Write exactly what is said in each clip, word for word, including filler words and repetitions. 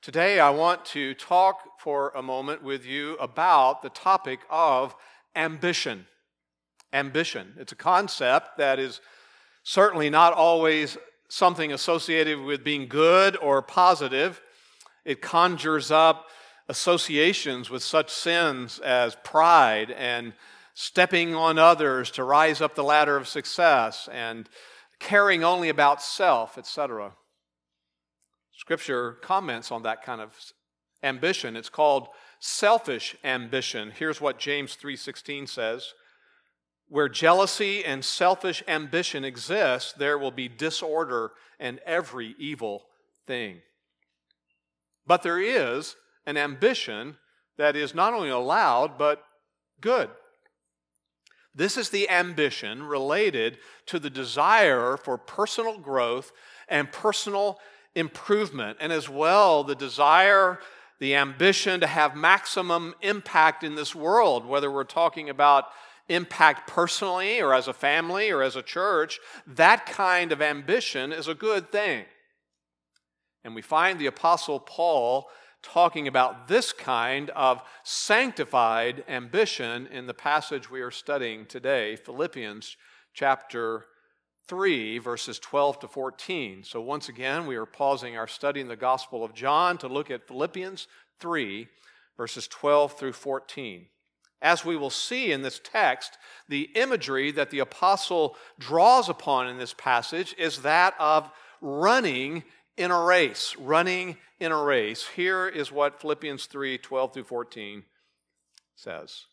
Today I want to talk for a moment with you about the topic of ambition. Ambition. It's a concept that is certainly not always something associated with being good or positive. It conjures up associations with such sins as pride and stepping on others to rise up the ladder of success and caring only about self, et cetera. Scripture comments on that kind of ambition. It's called selfish ambition. Here's what James three sixteen says. Where jealousy and selfish ambition exist, there will be disorder and every evil thing. But there is an ambition that is not only allowed, but good. This is the ambition related to the desire for personal growth and personal improvement, and as well the desire, the ambition to have maximum impact in this world, whether we're talking about impact personally or as a family or as a church. That kind of ambition is a good thing. And we find the Apostle Paul talking about this kind of sanctified ambition in the passage we are studying today, Philippians chapter three, verses twelve to fourteen. So once again, we are pausing our study in the Gospel of John to look at Philippians three, verses twelve through fourteen. As we will see in this text, the imagery that the apostle draws upon in this passage is that of running in a race. Running in a race. Here is what Philippians three, twelve through fourteen says.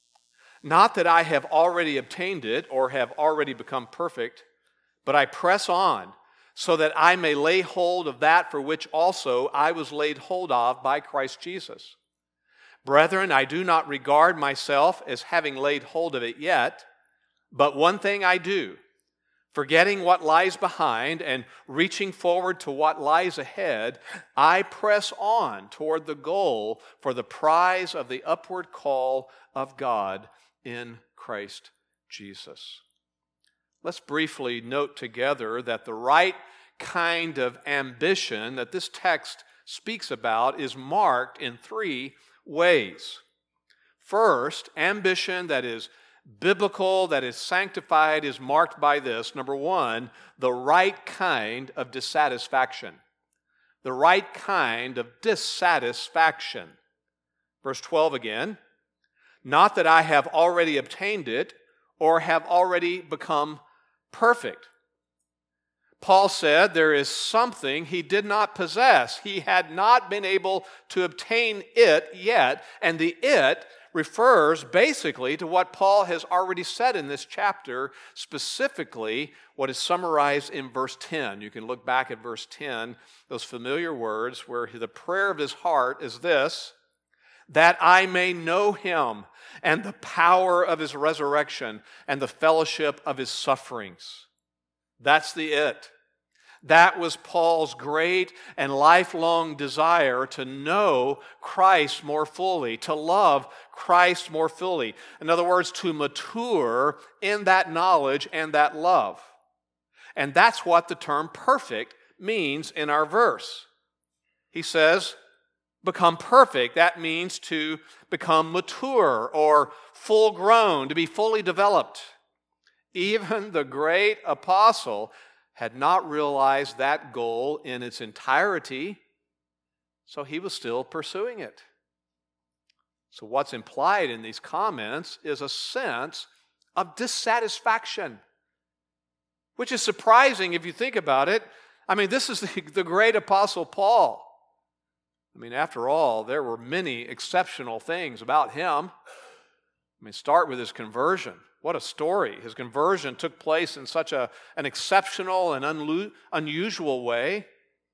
Not that I have already obtained it or have already become perfect, but I press on so that I may lay hold of that for which also I was laid hold of by Christ Jesus. Brethren, I do not regard myself as having laid hold of it yet, but one thing I do, forgetting what lies behind and reaching forward to what lies ahead, I press on toward the goal for the prize of the upward call of God in Christ Jesus. Let's briefly note together that the right kind of ambition that this text speaks about is marked in three ways. First, ambition that is biblical, that is sanctified, is marked by this. Number one, the right kind of dissatisfaction. The right kind of dissatisfaction. Verse twelve again. Not that I have already obtained it or have already become perfect. Paul said there is something he did not possess. He had not been able to obtain it yet, and the it refers basically to what Paul has already said in this chapter, specifically what is summarized in verse ten. You can look back at verse ten, those familiar words where the prayer of his heart is this, that I may know him and the power of his resurrection and the fellowship of his sufferings. That's the it. That was Paul's great and lifelong desire to know Christ more fully, to love Christ more fully. In other words, to mature in that knowledge and that love. And that's what the term perfect means in our verse. He says, become perfect. That means to become mature or full grown, to be fully developed. Even the great apostle had not realized that goal in its entirety, so he was still pursuing it. So what's implied in these comments is a sense of dissatisfaction, which is surprising if you think about it. I mean, this is the, the great apostle Paul. I mean, after all, there were many exceptional things about him. I mean, start with his conversion. What a story. His conversion took place in such a, an exceptional and unlu- unusual way.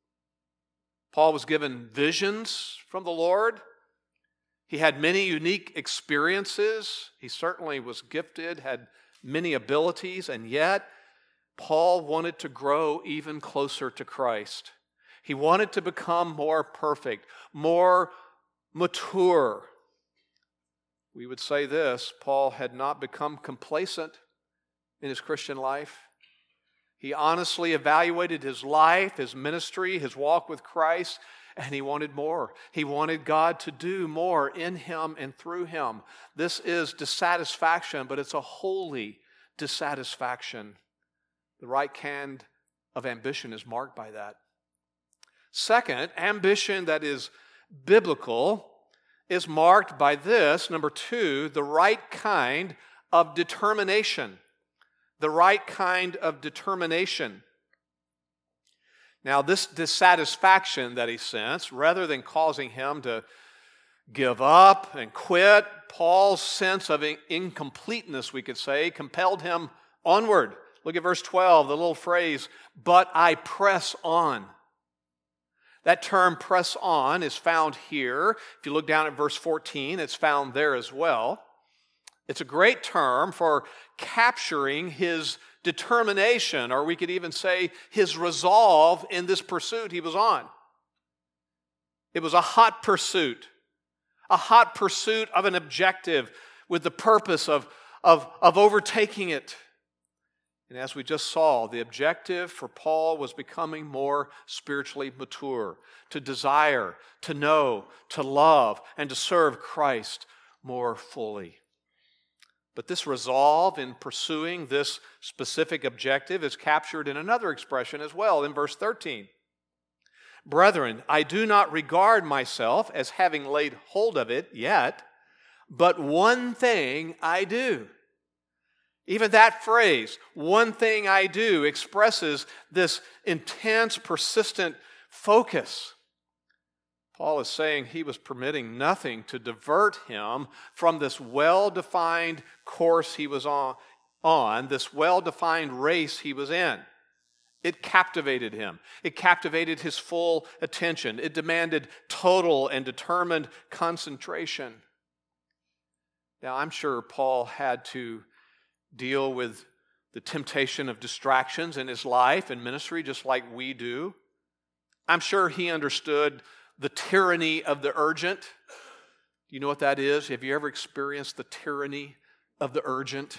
Paul was given visions from the Lord. He had many unique experiences. He certainly was gifted, had many abilities, and yet Paul wanted to grow even closer to Christ. He wanted to become more perfect, more mature. We would say this, Paul had not become complacent in his Christian life. He honestly evaluated his life, his ministry, his walk with Christ, and he wanted more. He wanted God to do more in him and through him. This is dissatisfaction, but it's a holy dissatisfaction. The right kind of ambition is marked by that. Second, ambition that is biblical is marked by this. Number two, the right kind of determination. The right kind of determination. Now, this dissatisfaction that he sensed, rather than causing him to give up and quit, Paul's sense of incompleteness, we could say, compelled him onward. Look at verse twelve, the little phrase, "But I press on." That term press on is found here. If you look down at verse fourteen, it's found there as well. It's a great term for capturing his determination, or we could even say his resolve in this pursuit he was on. It was a hot pursuit, a hot pursuit of an objective with the purpose of, of, of overtaking it. And as we just saw, the objective for Paul was becoming more spiritually mature, to desire, to know, to love, and to serve Christ more fully. But this resolve in pursuing this specific objective is captured in another expression as well in verse thirteen. "Brethren, I do not regard myself as having laid hold of it yet, but one thing I do." Even that phrase, "one thing I do," expresses this intense, persistent focus. Paul is saying he was permitting nothing to divert him from this well-defined course he was on, on, this well-defined race he was in. It captivated him. It captivated his full attention. It demanded total and determined concentration. Now, I'm sure Paul had to deal with the temptation of distractions in his life and ministry just like we do. I'm sure he understood the tyranny of the urgent. Do you know what that is? Have you ever experienced the tyranny of the urgent?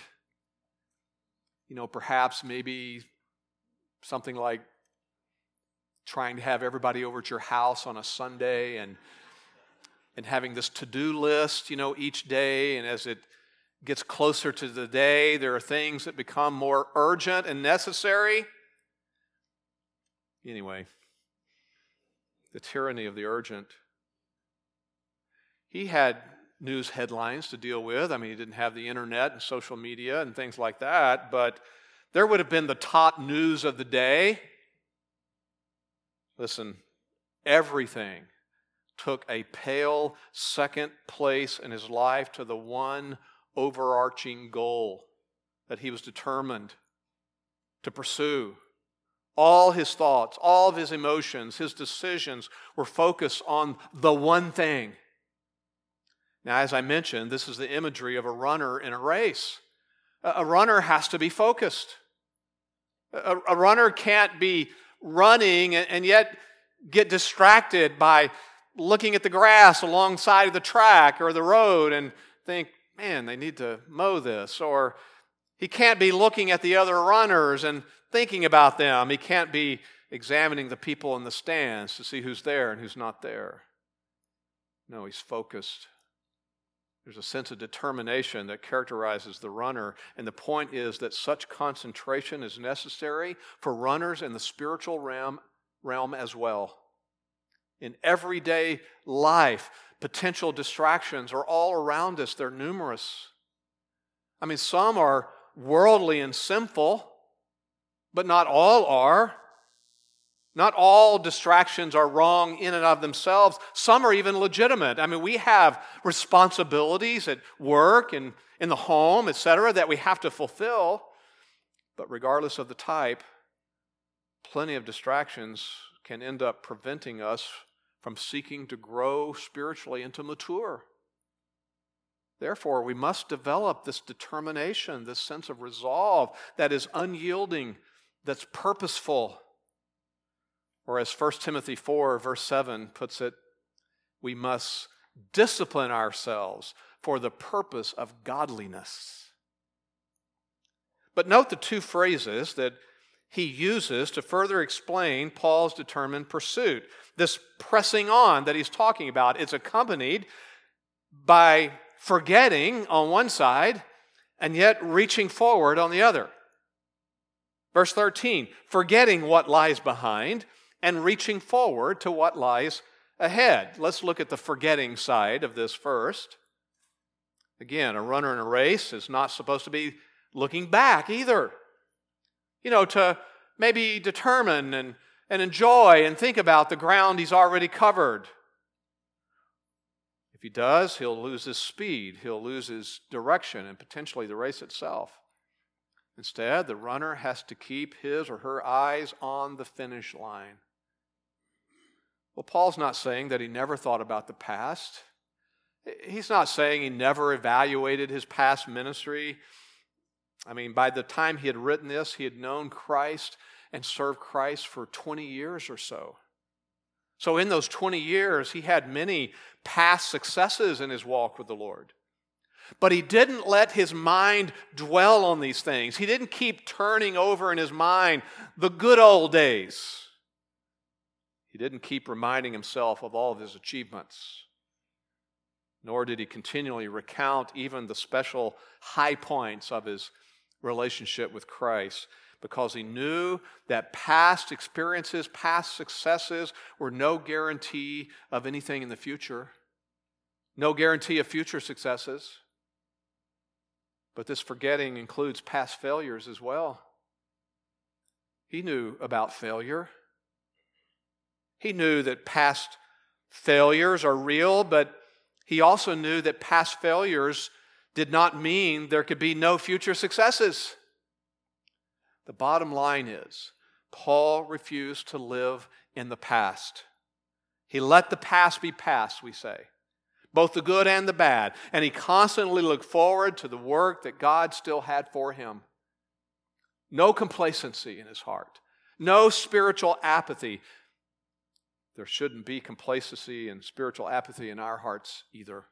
You know, perhaps maybe something like trying to have everybody over at your house on a Sunday and and having this to-do list, you know, each day, and as it gets closer to the day, there are things that become more urgent and necessary. Anyway, the tyranny of the urgent. He had news headlines to deal with. I mean, he didn't have the internet and social media and things like that, but there would have been the top news of the day. Listen, everything took a pale second place in his life to the one overarching goal that he was determined to pursue. All his thoughts, all of his emotions, his decisions were focused on the one thing. Now, as I mentioned, this is the imagery of a runner in a race. A runner has to be focused. A, a runner can't be running and, and yet get distracted by looking at the grass alongside of the track or the road and think, man, they need to mow this. Or he can't be looking at the other runners and thinking about them. He can't be examining the people in the stands to see who's there and who's not there. No, he's focused. There's a sense of determination that characterizes the runner. And the point is that such concentration is necessary for runners in the spiritual realm, realm as well. In everyday life, potential distractions are all around us. They're numerous. I mean, some are worldly and sinful, but not all are. Not all distractions are wrong in and of themselves. Some are even legitimate. I mean, we have responsibilities at work and in the home, et cetera, that we have to fulfill. But regardless of the type, plenty of distractions can end up preventing us from seeking to grow spiritually and to mature. Therefore, we must develop this determination, this sense of resolve that is unyielding, that's purposeful. Or as First Timothy four, verse seven puts it, we must discipline ourselves for the purpose of godliness. But note the two phrases that he uses to further explain Paul's determined pursuit. This pressing on that he's talking about is accompanied by forgetting on one side and yet reaching forward on the other. Verse thirteen, forgetting what lies behind and reaching forward to what lies ahead. Let's look at the forgetting side of this first. Again, a runner in a race is not supposed to be looking back either. You know, to maybe determine and, and enjoy and think about the ground he's already covered. If he does, he'll lose his speed, he'll lose his direction, and potentially the race itself. Instead, the runner has to keep his or her eyes on the finish line. Well, Paul's not saying that he never thought about the past. He's not saying he never evaluated his past ministry. I mean, by the time he had written this, he had known Christ and served Christ for twenty years or so. So in those twenty years, he had many past successes in his walk with the Lord. But he didn't let his mind dwell on these things. He didn't keep turning over in his mind the good old days. He didn't keep reminding himself of all of his achievements. Nor did he continually recount even the special high points of his relationship with Christ, because he knew that past experiences, past successes were no guarantee of anything in the future. No guarantee of future successes. But this forgetting includes past failures as well. He knew about failure. He knew that past failures are real, but he also knew that past failures did not mean there could be no future successes. The bottom line is, Paul refused to live in the past. He let the past be past, we say, both the good and the bad, and he constantly looked forward to the work that God still had for him. No complacency in his heart, no spiritual apathy. There shouldn't be complacency and spiritual apathy in our hearts either.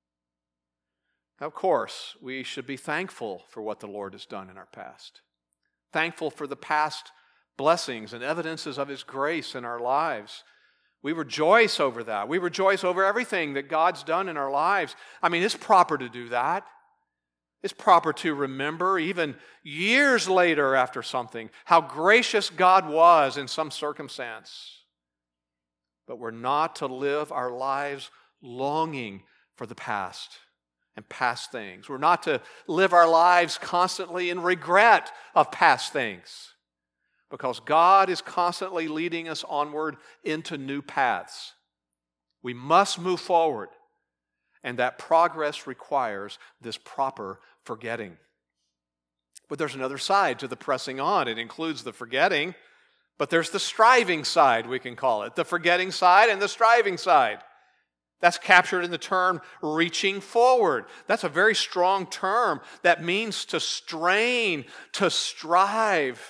Of course, we should be thankful for what the Lord has done in our past. Thankful for the past blessings and evidences of His grace in our lives. We rejoice over that. We rejoice over everything that God's done in our lives. I mean, it's proper to do that. It's proper to remember, even years later after something, how gracious God was in some circumstance. But we're not to live our lives longing for the past and past things. We're not to live our lives constantly in regret of past things, because God is constantly leading us onward into new paths. We must move forward, and that progress requires this proper forgetting. But there's another side to the pressing on. It includes the forgetting, but there's the striving side, we can call it. The forgetting side and the striving side. That's captured in the term reaching forward. That's a very strong term that means to strain, to strive.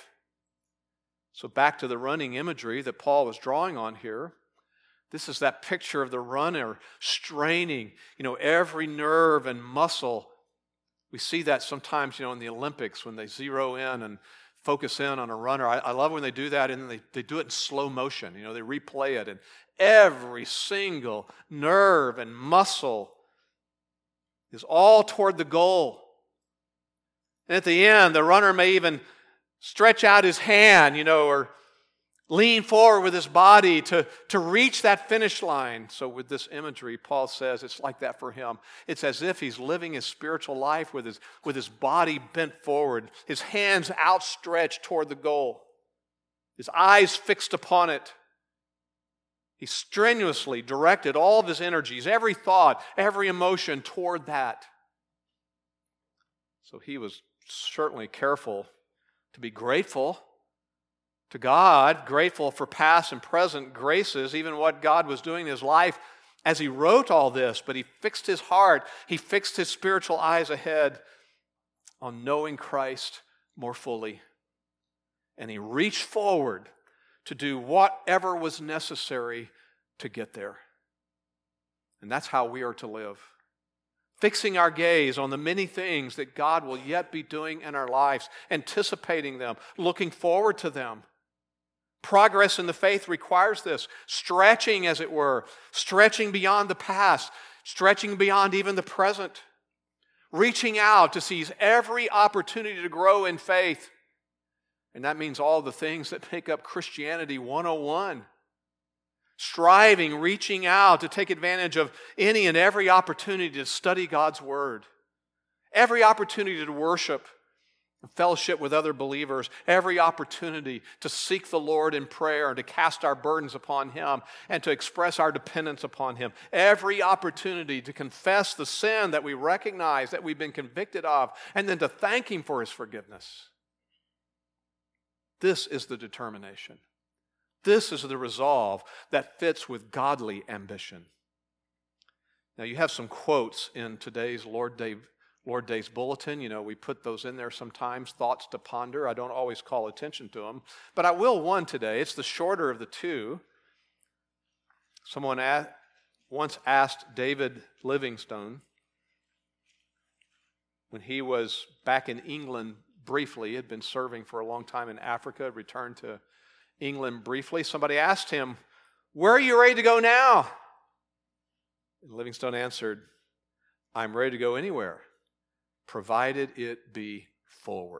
So back to the running imagery that Paul was drawing on here. This is that picture of the runner straining, you know, every nerve and muscle. We see that sometimes, you know, in the Olympics when they zero in and focus in on a runner. I, I love when they do that, and they, they do it in slow motion. You know, they replay it, and every single nerve and muscle is all toward the goal. And at the end, the runner may even stretch out his hand, you know, or lean forward with his body to, to reach that finish line. So with this imagery, Paul says it's like that for him. It's as if he's living his spiritual life with his, with his body bent forward, his hands outstretched toward the goal, his eyes fixed upon it. He strenuously directed all of his energies, every thought, every emotion toward that. So he was certainly careful to be grateful to God, grateful for past and present graces, even what God was doing in his life as he wrote all this. But he fixed his heart, he fixed his spiritual eyes ahead on knowing Christ more fully. And he reached forward to do whatever was necessary to get there. And that's how we are to live. fixing our gaze on the many things that God will yet be doing in our lives, anticipating them, looking forward to them. Progress in the faith requires this, stretching, as it were, stretching beyond the past, stretching beyond even the present, reaching out to seize every opportunity to grow in faith. And that means all the things that make up Christianity one oh one. Striving, reaching out to take advantage of any and every opportunity to study God's Word, every opportunity to worship and fellowship with other believers, every opportunity to seek the Lord in prayer and to cast our burdens upon Him and to express our dependence upon Him, every opportunity to confess the sin that we recognize that we've been convicted of and then to thank Him for His forgiveness. This is the determination. This is the resolve that fits with godly ambition. Now, you have some quotes in today's Lord Day, Lord Days Bulletin. You know, we put those in there sometimes, thoughts to ponder. I don't always call attention to them, but I will one today. It's the shorter of the two. Someone asked, once asked David Livingstone, when he was back in England briefly, had been serving for a long time in Africa, returned to England briefly. Somebody asked him, "Where are you ready to go now?" And Livingstone answered, "I'm ready to go anywhere, provided it be forward."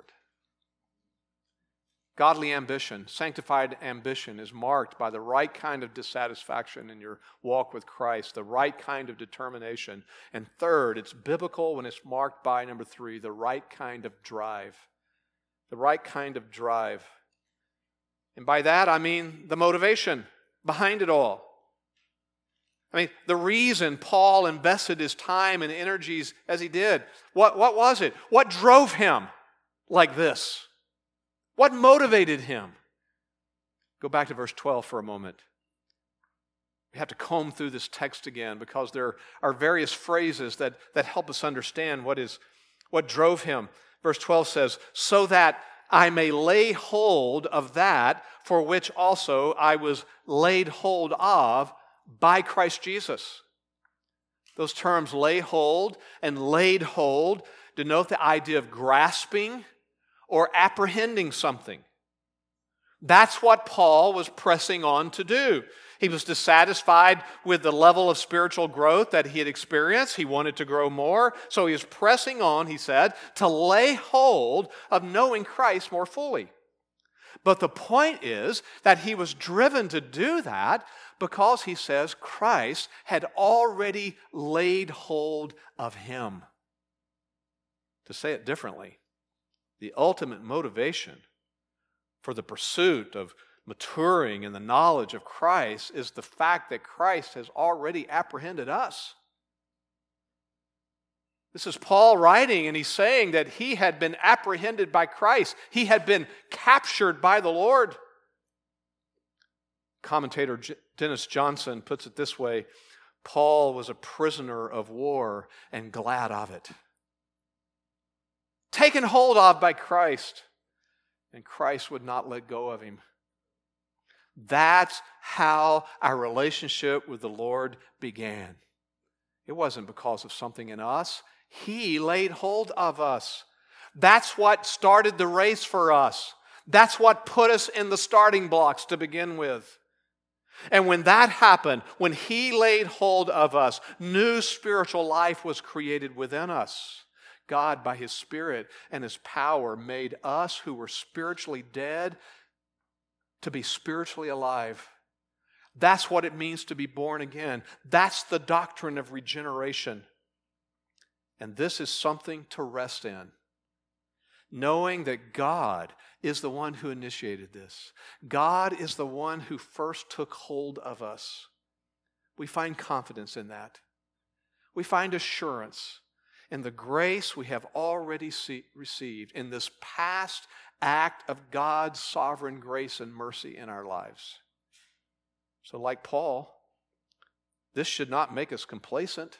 Godly ambition, sanctified ambition, is marked by the right kind of dissatisfaction in your walk with Christ, the right kind of determination. And third, it's biblical when it's marked by, number three, the right kind of drive. The right kind of drive. And by that, I mean the motivation behind it all. I mean, the reason Paul invested his time and energies as he did, what, what was it? What drove him like this? What motivated him? Go back to verse twelve for a moment. We have to comb through this text again because there are various phrases that, that help us understand what is what drove him. Verse twelve says, "So that I may lay hold of that for which also I was laid hold of by Christ Jesus." Those terms, lay hold and laid hold, denote the idea of grasping or apprehending something. That's what Paul was pressing on to do. He was dissatisfied with the level of spiritual growth that he had experienced. He wanted to grow more. So he was pressing on, he said, to lay hold of knowing Christ more fully. But the point is that he was driven to do that because, he says, Christ had already laid hold of him. To say it differently, the ultimate motivation for the pursuit of maturing in the knowledge of Christ is the fact that Christ has already apprehended us. This is Paul writing, and he's saying that he had been apprehended by Christ. He had been captured by the Lord. Commentator Dennis Johnson puts it this way: Paul was a prisoner of war and glad of it. Taken hold of by Christ, and Christ would not let go of him. That's how our relationship with the Lord began. It wasn't because of something in us. He laid hold of us. That's what started the race for us. That's what put us in the starting blocks to begin with. And when that happened, when He laid hold of us, new spiritual life was created within us. God, by His Spirit and His power, made us who were spiritually dead to be spiritually alive. That's what it means to be born again. That's the doctrine of regeneration. And this is something to rest in, knowing that God is the one who initiated this. God is the one who first took hold of us. We find confidence in that. We find assurance in the grace we have already see, received in this past act of God's sovereign grace and mercy in our lives. So like Paul, this should not make us complacent.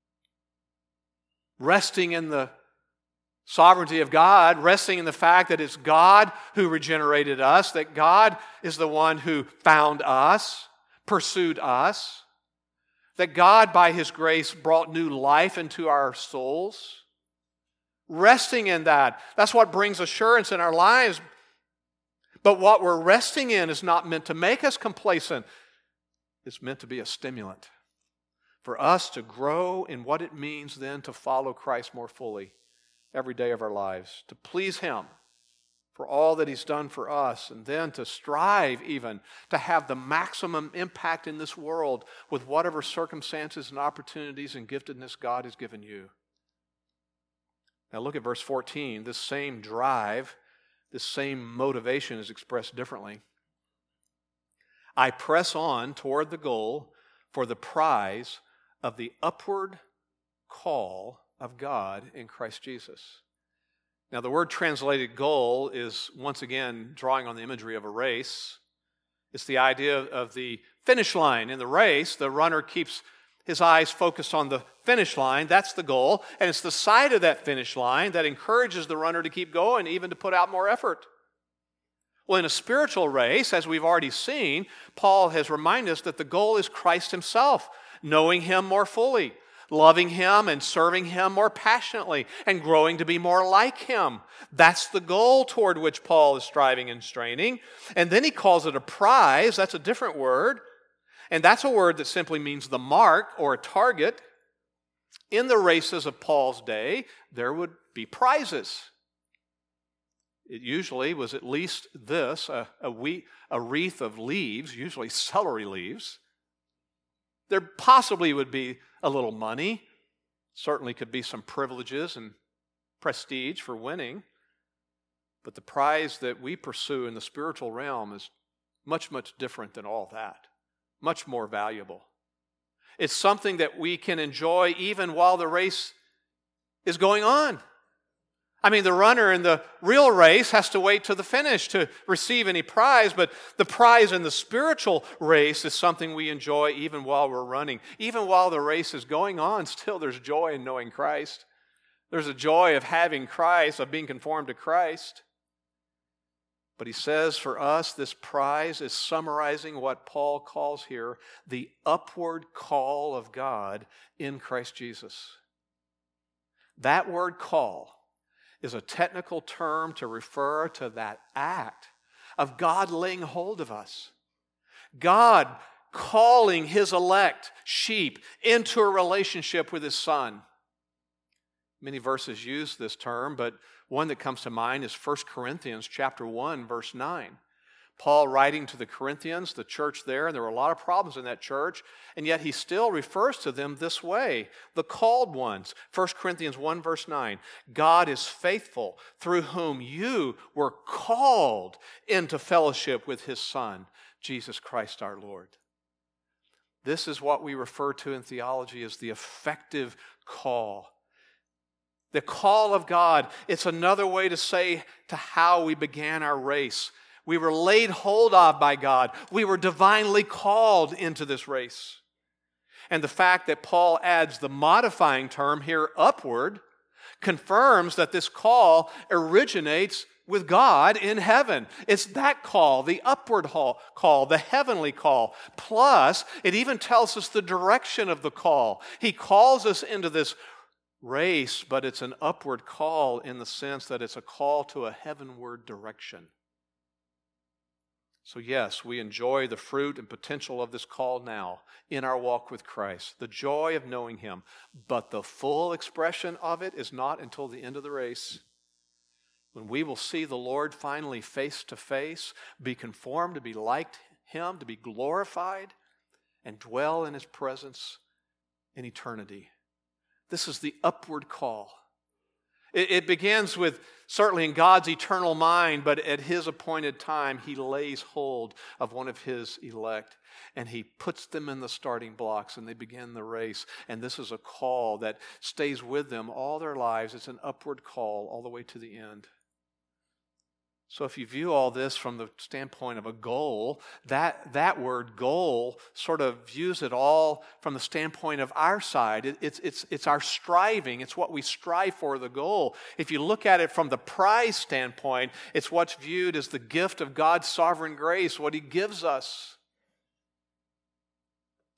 Resting in the sovereignty of God, resting in the fact that it's God who regenerated us, that God is the one who found us, pursued us, that God, by His grace, brought new life into our souls. Resting in that, that's what brings assurance in our lives. But what we're resting in is not meant to make us complacent. It's meant to be a stimulant for us to grow in what it means then to follow Christ more fully every day of our lives, to please Him for all that He's done for us, and then to strive even to have the maximum impact in this world with whatever circumstances and opportunities and giftedness God has given you. Now look at verse fourteen. This same drive, this same motivation is expressed differently. I press on toward the goal for the prize of the upward call of God in Christ Jesus. Now, the word translated goal is once again drawing on the imagery of a race. It's the idea of the finish line. In the race, the runner keeps his eyes focused on the finish line. That's the goal. And it's the sight of that finish line that encourages the runner to keep going, even to put out more effort. Well, in a spiritual race, as we've already seen, Paul has reminded us that the goal is Christ Himself, knowing Him more fully, loving Him and serving Him more passionately, and growing to be more like Him. That's the goal toward which Paul is striving and straining. And then he calls it a prize. That's a different word. And that's a word that simply means the mark or a target. In the races of Paul's day, there would be prizes. It usually was at least this, a, a, we, a wreath of leaves, usually celery leaves. There possibly would be a little money. Certainly could be some privileges and prestige for winning. But the prize that we pursue in the spiritual realm is much, much different than all that. Much more valuable. It's something that we can enjoy even while the race is going on. I mean, the runner in the real race has to wait to the finish to receive any prize, but the prize in the spiritual race is something we enjoy even while we're running. Even while the race is going on, still there's joy in knowing Christ. There's a joy of having Christ, of being conformed to Christ. But he says for us, this prize is summarizing what Paul calls here the upward call of God in Christ Jesus. That word call is a technical term to refer to that act of God laying hold of us. God calling His elect sheep into a relationship with His Son. Many verses use this term, but one that comes to mind is First Corinthians chapter one, verse nine. Paul writing to the Corinthians, the church there, and there were a lot of problems in that church, and yet he still refers to them this way, the called ones. First Corinthians one, verse nine, God is faithful, through whom you were called into fellowship with His Son, Jesus Christ our Lord. This is what we refer to in theology as the effective call. The call of God, it's another way to say to how we began our race. We were laid hold of by God. We were divinely called into this race. And the fact that Paul adds the modifying term here, upward, confirms that this call originates with God in heaven. It's that call, the upward call, the heavenly call. Plus, it even tells us the direction of the call. He calls us into this race, but it's an upward call in the sense that it's a call to a heavenward direction. So yes, we enjoy the fruit and potential of this call now in our walk with Christ, the joy of knowing Him, but the full expression of it is not until the end of the race, when we will see the Lord finally face to face, be conformed to be like Him, to be glorified, and dwell in His presence in eternity. This is the upward call. It, it begins with, certainly in God's eternal mind, but at His appointed time, He lays hold of one of His elect, and He puts them in the starting blocks, and they begin the race. And this is a call that stays with them all their lives. It's an upward call all the way to the end. So if you view all this from the standpoint of a goal, that, that word goal sort of views it all from the standpoint of our side. It, it's, it's, it's our striving. It's what we strive for, the goal. If you look at it from the prize standpoint, it's what's viewed as the gift of God's sovereign grace, what He gives us.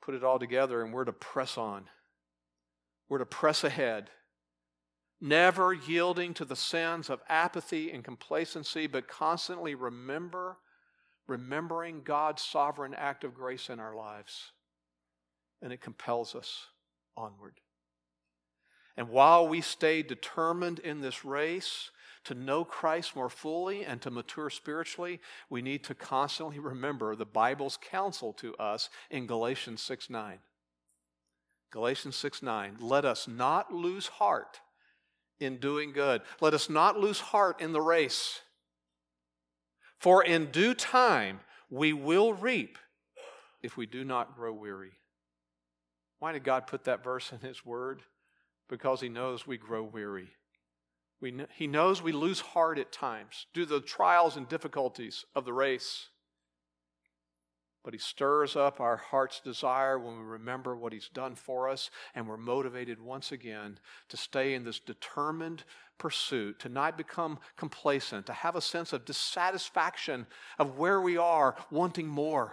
put it all together, and we're to press on. We're to press ahead, never yielding to the sins of apathy and complacency, but constantly remember, remembering God's sovereign act of grace in our lives. And it compels us onward. And while we stay determined in this race to know Christ more fully and to mature spiritually, we need to constantly remember the Bible's counsel to us in Galatians six nine. Galatians six nine, let us not lose heart in doing good. Let us not lose heart in the race. For in due time we will reap if we do not grow weary. Why did God put that verse in His Word? Because He knows we grow weary. We kn- he knows we lose heart at times due to the trials and difficulties of the race. But He stirs up our heart's desire when we remember what He's done for us, and we're motivated once again to stay in this determined pursuit, to not become complacent, to have a sense of dissatisfaction of where we are, wanting more.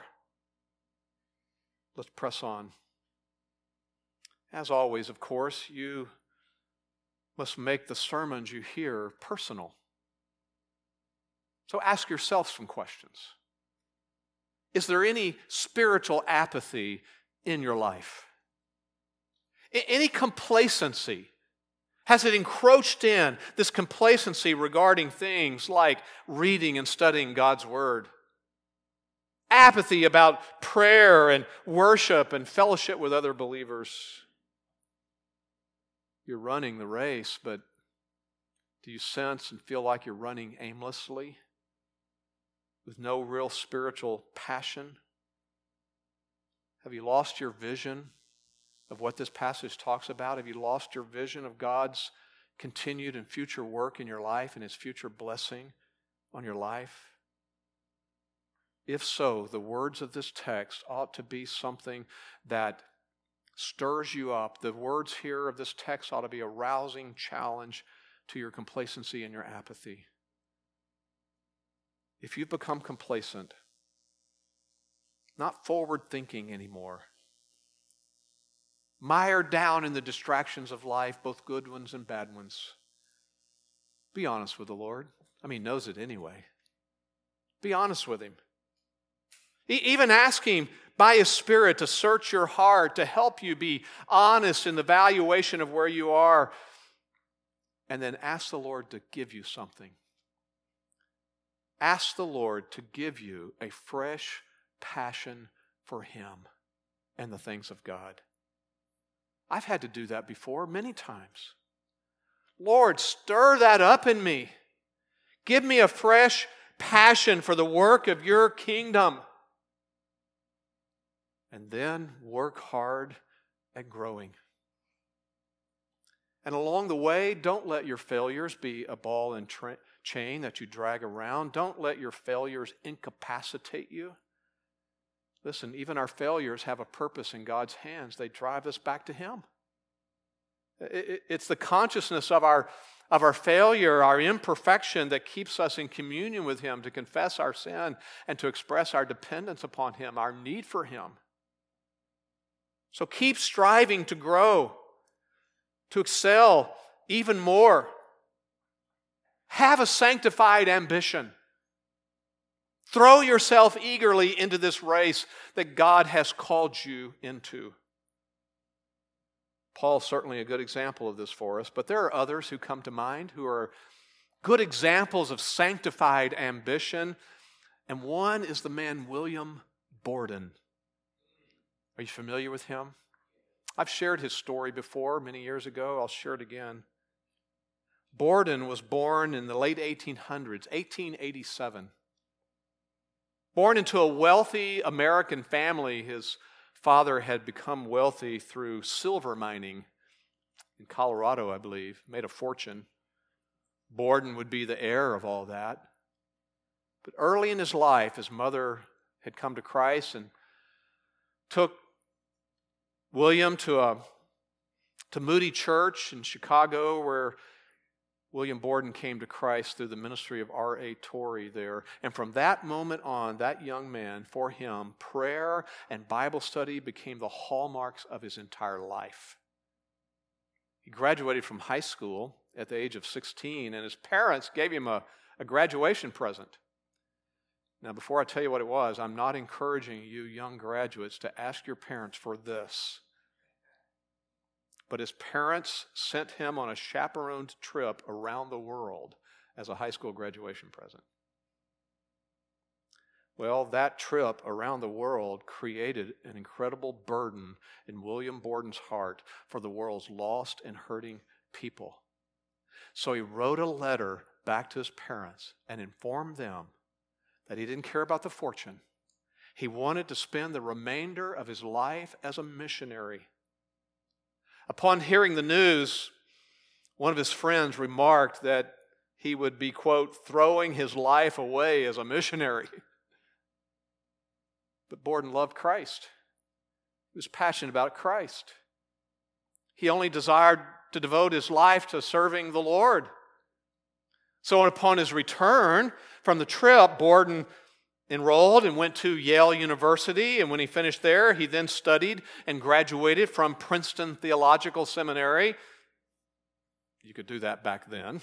Let's press on. As always, of course, you must make the sermons you hear personal. So ask yourself some questions. Is there any spiritual apathy in your life? Any complacency? Has it encroached in, this complacency regarding things like reading and studying God's Word? Apathy about prayer and worship and fellowship with other believers? You're running the race, but do you sense and feel like you're running aimlessly with no real spiritual passion? Have you lost your vision of what this passage talks about? Have you lost your vision of God's continued and future work in your life and His future blessing on your life? If so, the words of this text ought to be something that stirs you up. The words here of this text ought to be a rousing challenge to your complacency and your apathy. If you've become complacent, not forward-thinking anymore, mired down in the distractions of life, both good ones and bad ones, be honest with the Lord. I mean, He knows it anyway. Be honest with Him. Even ask Him by His Spirit to search your heart, to help you be honest in the valuation of where you are. And then ask the Lord to give you something. Ask the Lord to give you a fresh passion for Him and the things of God. I've had to do that before many times. Lord, stir that up in me. Give me a fresh passion for the work of Your kingdom. And then work hard at growing. And along the way, don't let your failures be a ball and tra- chain that you drag around. Don't let your failures incapacitate you. Listen, even our failures have a purpose in God's hands. They drive us back to Him. It's the consciousness of our, of our failure, our imperfection, that keeps us in communion with Him, to confess our sin and to express our dependence upon Him, our need for Him. So keep striving to grow, to excel even more. Have a sanctified ambition. Throw yourself eagerly into this race that God has called you into. Paul's certainly a good example of this for us, but there are others who come to mind who are good examples of sanctified ambition, and one is the man William Borden. Are you familiar with him? I've shared his story before many years ago. I'll share it again. Borden was born in the late eighteen hundreds, eighteen eighty-seven. Born into a wealthy American family, his father had become wealthy through silver mining in Colorado, I believe, made a fortune. Borden would be the heir of all that. But early in his life, his mother had come to Christ and took William to a to Moody Church in Chicago, where William Borden came to Christ through the ministry of R A Torrey there. And from that moment on, that young man, for him, prayer and Bible study became the hallmarks of his entire life. He graduated from high school at the age of sixteen, and his parents gave him a, a graduation present. Now, before I tell you what it was, I'm not encouraging you young graduates to ask your parents for this. But his parents sent him on a chaperoned trip around the world as a high school graduation present. Well, that trip around the world created an incredible burden in William Borden's heart for the world's lost and hurting people. So he wrote a letter back to his parents and informed them that he didn't care about the fortune. He wanted to spend the remainder of his life as a missionary. Upon hearing the news, one of his friends remarked that he would be, quote, throwing his life away as a missionary. But Borden loved Christ. He was passionate about Christ. He only desired to devote his life to serving the Lord. So upon his return from the trip, Borden enrolled and went to Yale University, and when he finished there, he then studied and graduated from Princeton Theological Seminary. You could do that back then.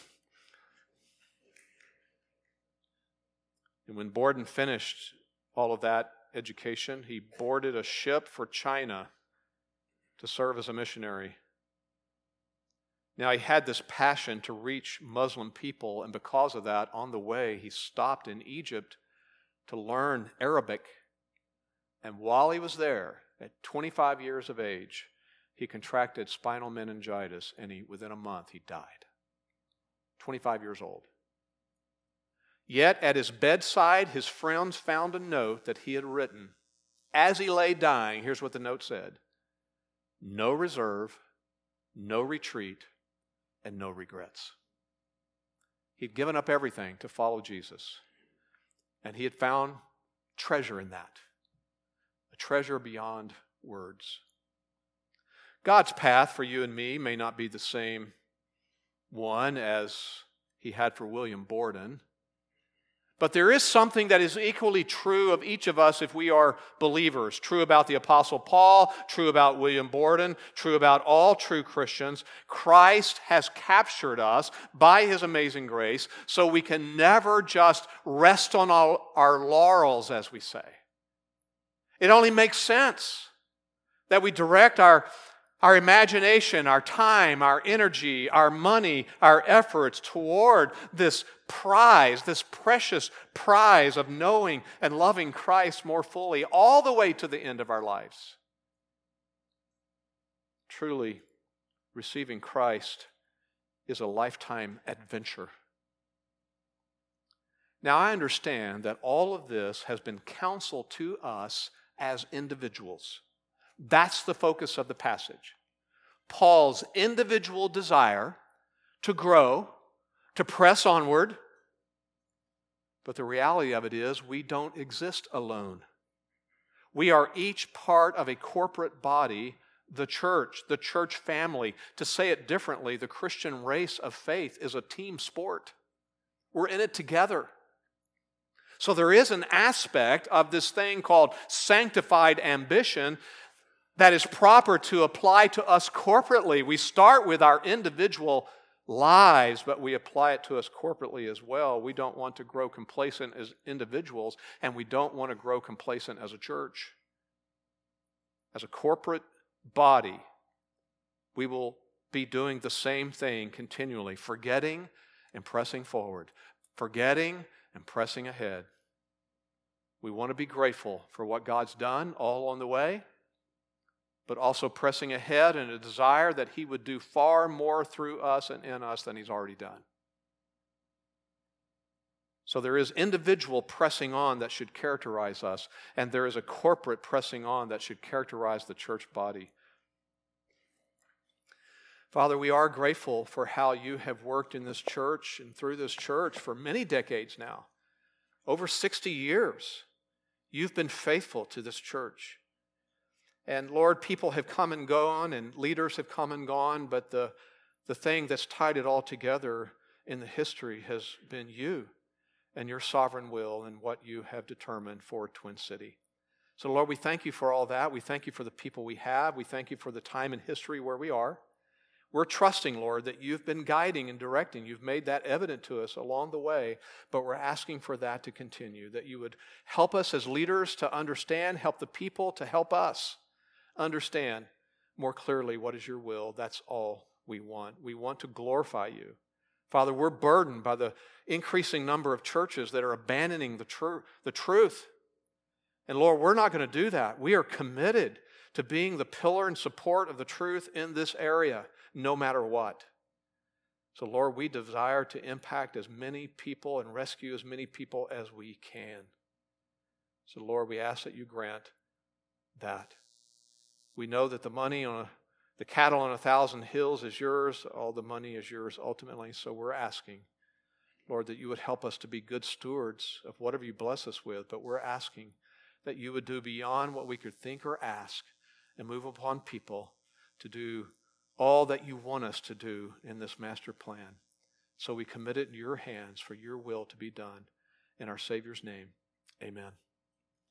And when Borden finished all of that education, he boarded a ship for China to serve as a missionary. Now, he had this passion to reach Muslim people, and because of that, on the way, he stopped in Egypt to learn Arabic. And while he was there, at twenty-five years of age, he contracted spinal meningitis, and he, within a month, he died. twenty-five years old. Yet, at his bedside, his friends found a note that he had written. As he lay dying, here's what the note said: no reserve, no retreat, and no regrets. He'd given up everything to follow Jesus. And he had found treasure in that, a treasure beyond words. God's path for you and me may not be the same one as he had for William Borden, but there is something that is equally true of each of us if we are believers. True about the Apostle Paul, true about William Borden, true about all true Christians. Christ has captured us by his amazing grace, so we can never just rest on all our laurels, as we say. It only makes sense that we direct our Our imagination, our time, our energy, our money, our efforts toward this prize, this precious prize of knowing and loving Christ more fully, all the way to the end of our lives. Truly, receiving Christ is a lifetime adventure. Now, I understand that all of this has been counseled to us as individuals. That's the focus of the passage. Paul's individual desire to grow, to press onward. But the reality of it is we don't exist alone. We are each part of a corporate body, the church, the church family. To say it differently, the Christian race of faith is a team sport. We're in it together. So there is an aspect of this thing called sanctified ambition that is proper to apply to us corporately. We start with our individual lives, but we apply it to us corporately as well. We don't want to grow complacent as individuals, and we don't want to grow complacent as a church. As a corporate body, we will be doing the same thing continually, forgetting and pressing forward, forgetting and pressing ahead. We want to be grateful for what God's done all on the way, but also pressing ahead in a desire that he would do far more through us and in us than he's already done. So there is individual pressing on that should characterize us, and there is a corporate pressing on that should characterize the church body. Father, we are grateful for how you have worked in this church and through this church for many decades now. Over sixty years, you've been faithful to this church. And Lord, people have come and gone, and leaders have come and gone, but the, the thing that's tied it all together in the history has been you and your sovereign will and what you have determined for Twin City. So, Lord, we thank you for all that. We thank you for the people we have. We thank you for the time in history where we are. We're trusting, Lord, that you've been guiding and directing. You've made that evident to us along the way, but we're asking for that to continue, that you would help us as leaders to understand, help the people to help us understand more clearly what is your will. That's all we want. We want to glorify you. Father, we're burdened by the increasing number of churches that are abandoning the, tr- the truth. And Lord, we're not going to do that. We are committed to being the pillar and support of the truth in this area, no matter what. So Lord, we desire to impact as many people and rescue as many people as we can. So Lord, we ask that you grant that. We know that the money on a, the cattle on a thousand hills is yours. All the money is yours ultimately. So we're asking, Lord, that you would help us to be good stewards of whatever you bless us with. But we're asking that you would do beyond what we could think or ask and move upon people to do all that you want us to do in this master plan. So we commit it in your hands for your will to be done. In our Savior's name, amen.